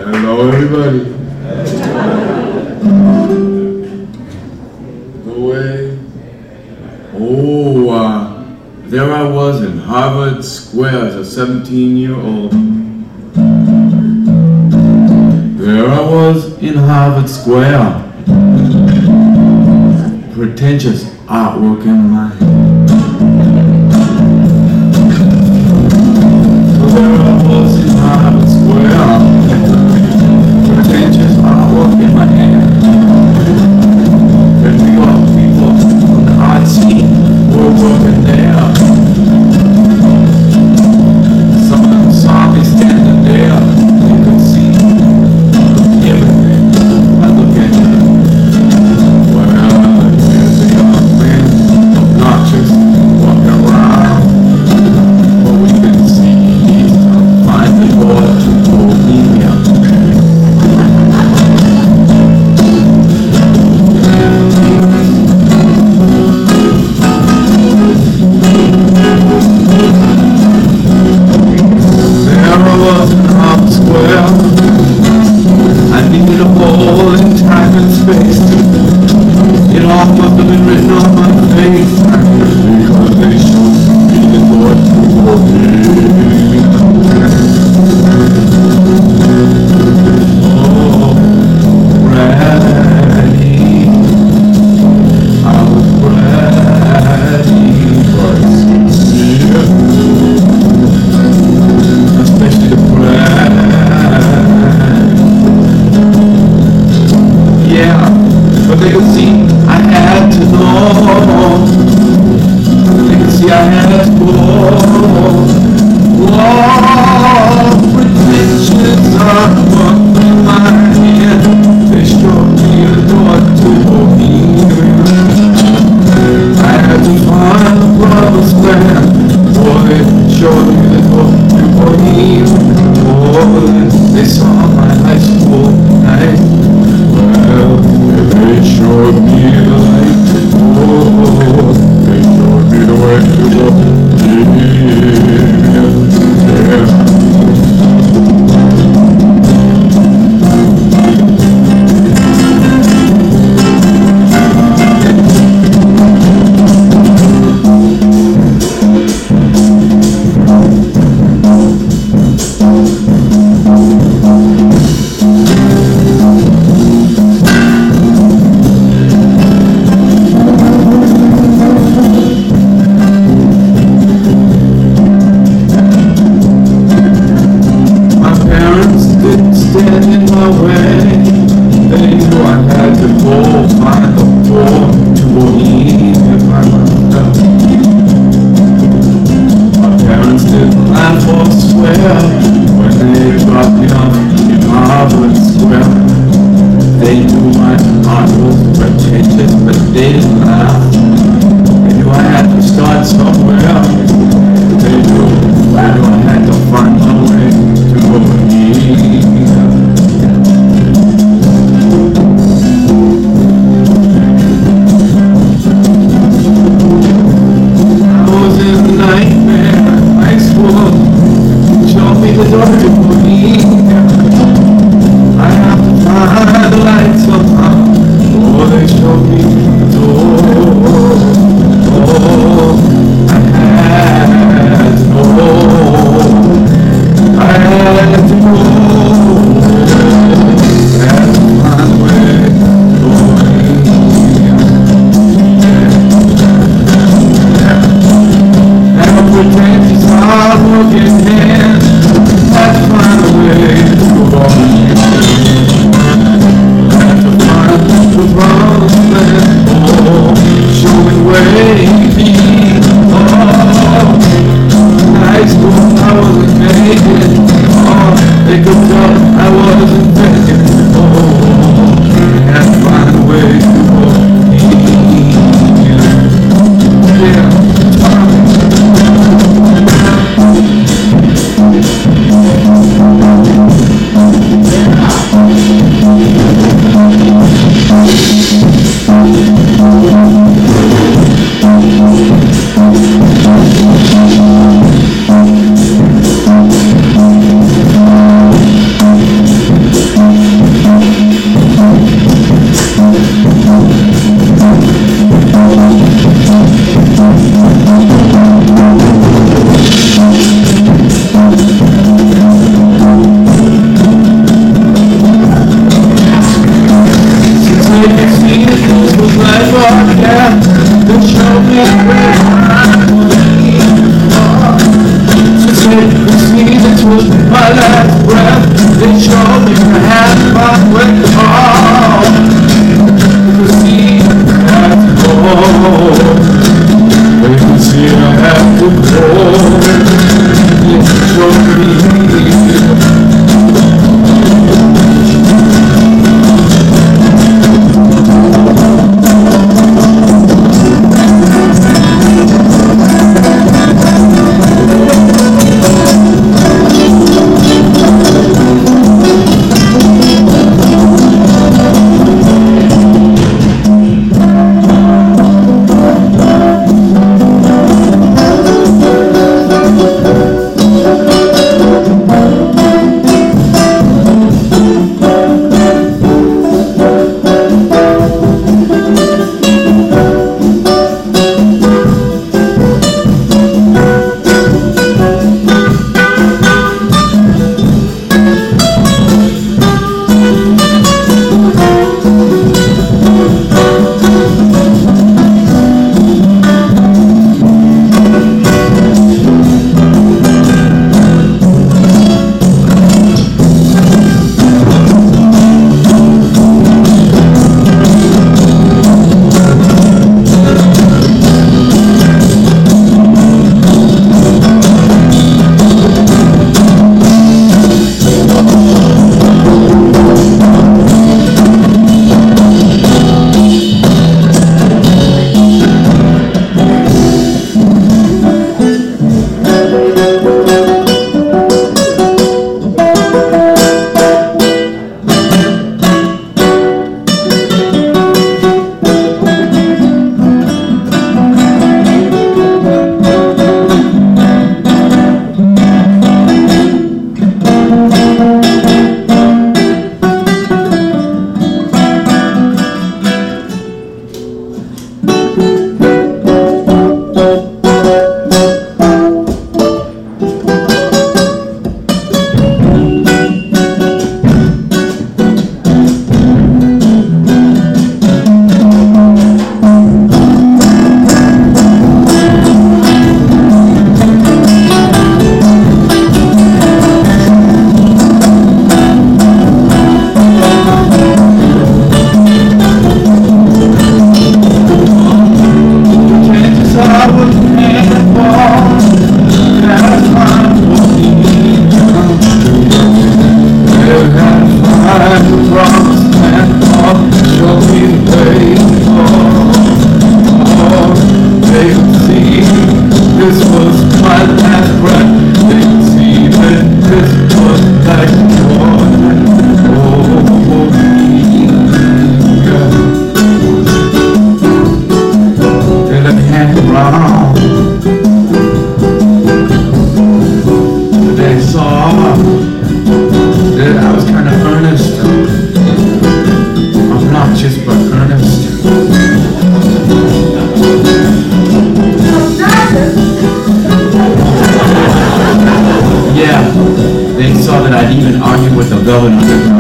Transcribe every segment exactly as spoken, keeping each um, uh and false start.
Hello, everybody. No way. Oh, uh, there I was in Harvard Square as a seventeen-year-old. There I was in Harvard Square. Pretentious artwork in my hand. So there I was in Harvard Square. Pretentious artwork in my hand. And we got people on the art scene who were working there. Some of them saw me standing there. You could see everything I look at. Well, here's a young man, obnoxious, walking around. But we can see he's finally brought to Bohemia. Needed a hole in time and space. It all must have been written on my face, because they showed me the door to Bohemia. Oh, ready. I was ready for it. Especially the bread. Yeah, but they could see I had to know. They could see I had to go. Oh, pretentious artwork in my hand. They showed me a door to Bohemia. I had to find the promised land. Boy, showed me the door to Bohemia. Oh, they saw my high school night. Well, they showed me the light. Oh, they showed me the way to Bohemia. Yeah. Stand in my way. They knew I had to go find the door to Bohemia by myself. My parents didn't laugh or swear when they dropped me off in Harvard Square. They knew my heart was pretentious, but they didn't laugh. They knew I had to start somewhere. They knew, I knew I had to find my way to Bohemia. The door to Bohemia. I have to find the light somehow. Oh, they showed me the door. Oh, I had to know. I had to know. I had to find a way to Bohemia. Yeah. And a pretentious hard-working hand. Had to find a way to Bohemia. Had to find the promised land. Oh, showing way me. Oh, high school I wasn't making. Oh, they could tell I wasn't making. Oh, I had to find a way to Bohemia. Yeah.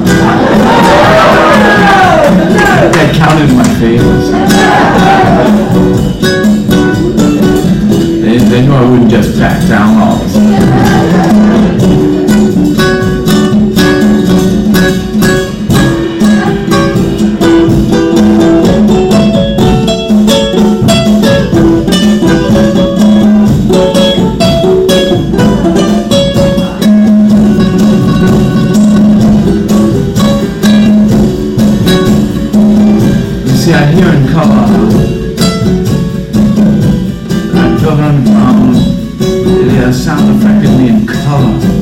That counted my favors. They, they knew I wouldn't just back down all the time. See, I hear in color. I put on um, the sound effect in me in color.